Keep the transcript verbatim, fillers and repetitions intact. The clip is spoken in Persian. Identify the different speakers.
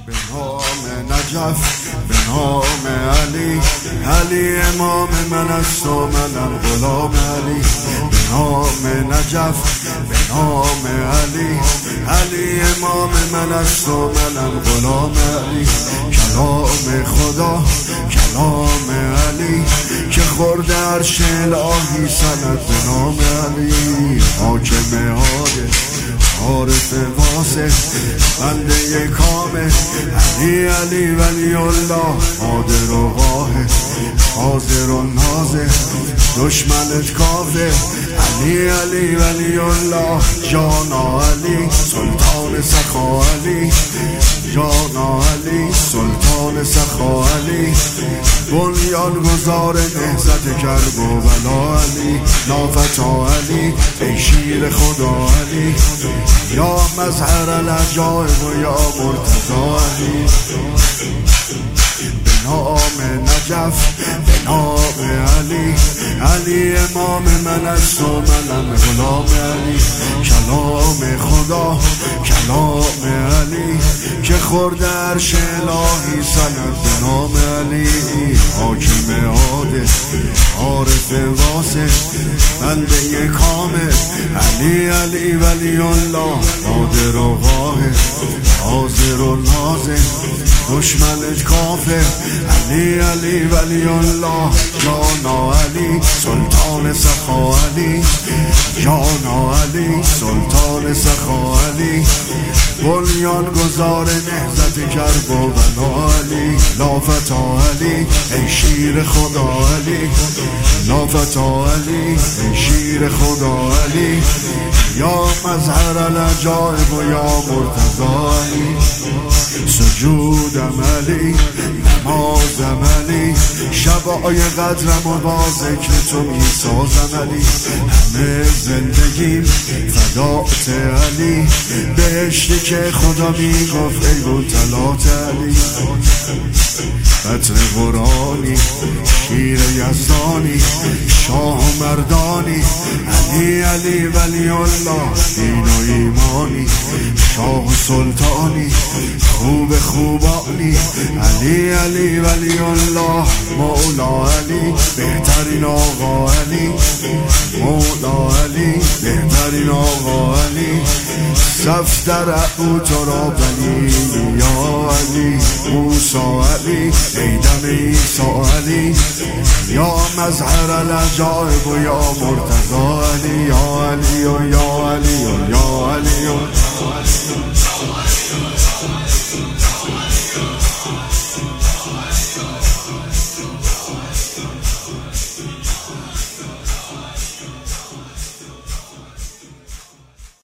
Speaker 1: به نام نجف، به نام علی، علی امام من است و منم غلام علی. به نام نجف، به نام علی، علی امام من است و منم غلام علی. کلام خدا، کلام علی، که خورده عرش الهی سند به نام علی. حاکم عادل، عارف واصف، بنده کامل، علی علی ولی الله، قادر و قاهر، حاضر و ناظر، دشمنت کافر، علی علی ولی الله، جانا علی، سلطان سخا علی، جانا علی، سلطان سخا علی، بنیان گذار نهضت کرب و بلا علی، نافتا علی، ای شیر خدا علی، یا مظهر العجایب و یا مرتضی علی. به نام نجف، به نام علی، علی امام من است و منم غلام علی. کلام خدا، کلام علی، که خورده عرش الهی سند به نام علی. حاکم عادل، عارف واصف، بنده کامل، علی علی ولی الله، قادر و قاهر، حاضر و ناظر، دشمنت کافر، علی علی ولی الله، جانا علی، سلطان سخا علی، جانا علی، سلطان سخا علی، بنیان گذار نهضت کرب و بنا علی، لافتا علی، ای شیر خدا علی، لافتا علی، ای شیر خدا علی، یا مظهر العجایب و یا مرتضی علی. سجودم علی، نمازم علی، شبای قدرم و با ذکر تو می سازم علی. همه زندگیم فدات علی، بهشتی که خدا می گفت ای بوطلات علی. قطر قرآنی، شیر یزدانی، شاه و مردانی، علی علی ولی الله، دین و ایمانی، شاه و سلطانی، خوب خوبانی، علی علی ولی الله، مولا علی، بهترین آقا علی، مولا علی، بهترین آقا علی، صف در او تو را بلی، یا علی، موسا علی، ای دم عیسی علی، یا مظهر العجایب و یا مرتضی علی، یا علی و یا علی و یا علی و